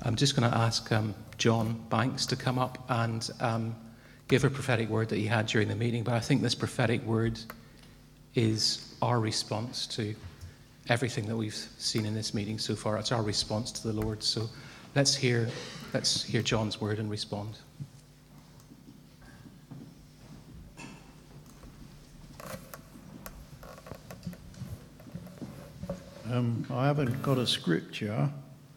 I'm just going to ask John Banks to come up and give a prophetic word that he had during the meeting. But I think this prophetic word is our response to everything that we've seen in this meeting so far. It's our response to the Lord. So let's hear John's word and respond. I haven't got a scripture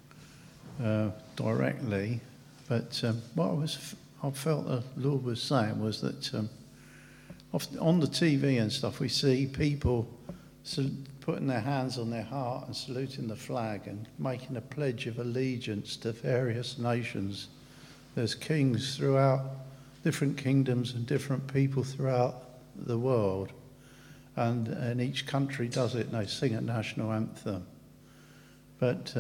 directly, but what I felt the Lord was saying was that on the TV and stuff, we see people putting their hands on their heart and saluting the flag and making a pledge of allegiance to various nations. There's kings throughout different kingdoms and different people throughout the world. And each country does it, and they sing a national anthem. But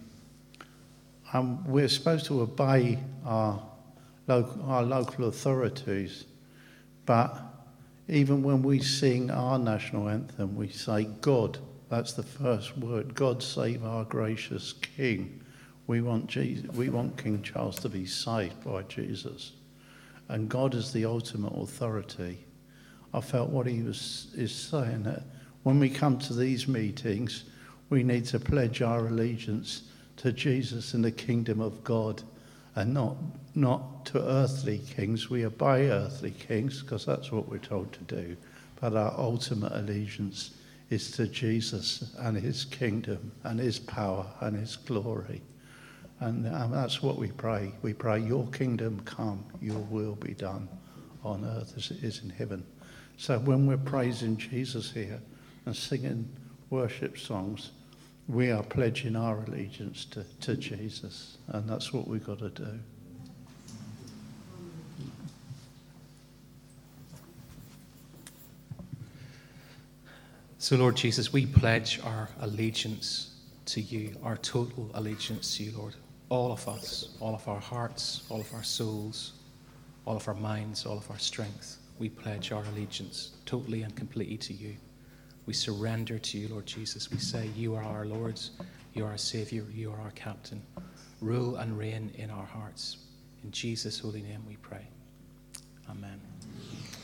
we're supposed to obey our local authorities. But even when we sing our national anthem, we say, God. That's the first word. God save our gracious King. We want King Charles to be saved by Jesus. And God is the ultimate authority. I felt what he is saying, that when we come to these meetings, we need to pledge our allegiance to Jesus and the kingdom of God, and not to earthly kings. We obey earthly kings because that's what we're told to do, but our ultimate allegiance is to Jesus and his kingdom and his power and his glory. And that's what we pray. We pray, your kingdom come, your will be done on earth as it is in heaven. So when we're praising Jesus here and singing worship songs, we are pledging our allegiance to Jesus, and that's what we've got to do. So, Lord Jesus, we pledge our allegiance to you, our total allegiance to you, Lord. All of us, all of our hearts, all of our souls, all of our minds, all of our strength. We pledge our allegiance totally and completely to you. We surrender to you, Lord Jesus. We say, you are our Lord, you are our Saviour, you are our Captain. Rule and reign in our hearts. In Jesus' holy name we pray. Amen.